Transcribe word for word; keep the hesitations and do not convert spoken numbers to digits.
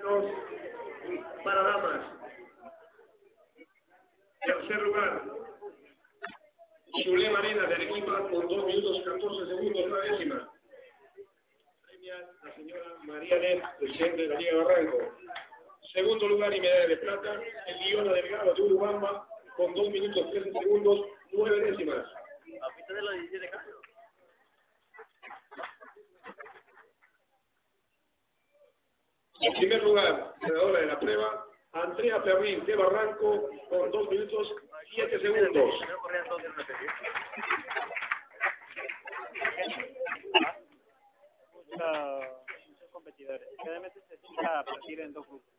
Dos para damas. Tercer lugar, Zulema Arena del equipo con dos minutos catorce segundos, la décima. Premia la señora María Net, presidente de la Liga de Barranco. Segundo lugar y medalla de plata, Eliona Delgado de Urubamba con dos minutos trece segundos, nueve décimas. ¿A de los diecisiete casos? En primer lugar, ganadora de la prueba, Andrea Ferrín de Barranco con dos minutos siete segundos. Muchos competidores. Cada vez se tira a partir en dos grupos.